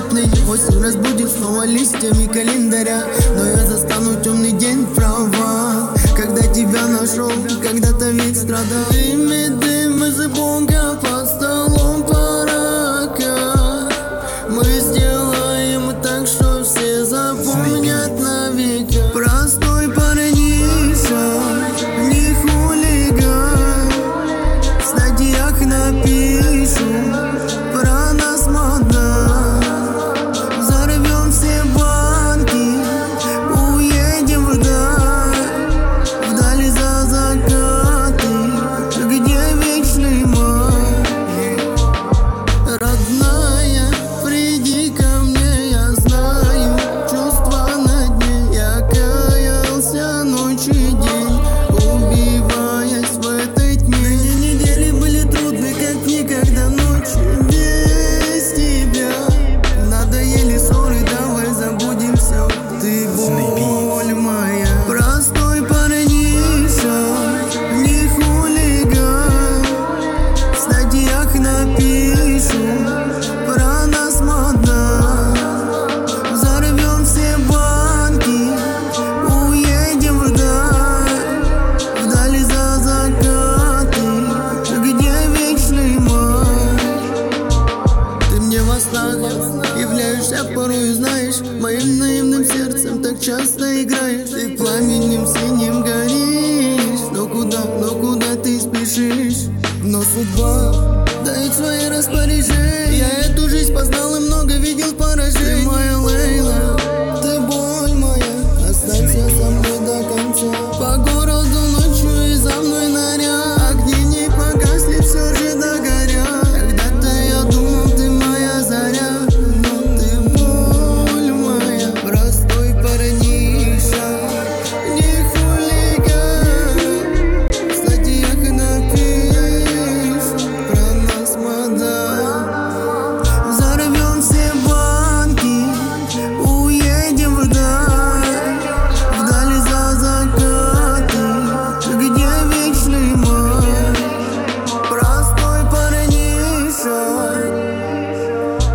отныне осень разбудит снова листьями календаря. Но я застану темный день в провал, когда тебя нашел, когда-то ведь страдал. Дым и дым из бонга под столом парака. Мы сделаем так, что все запомнят навеки. Простой парниша, не хулиган, в статьях напишу про нас модно. Взорвем все банки, уедем вдаль за закаты, где вечный май. Родная, приди ко мне, я знаю чувства на дне. Я каялся ночь и день, убиваясь в этой тьме. Эти недели были трудны, как никогда, ночи без тебя. Надоели ссоры, давай забудем все. Ты боль моя. Простой парниша, не хулиган, в статьях напишу про нас модно. Взорвем все банки, уедем вдаль за закаты, где вечный май. Ты мне во снах являешься порой, знаешь, моим наивным сердцем так часто играешь. Ты пламенем синим горишь, но куда ты спешишь? Но судьба дает свои распоряжения.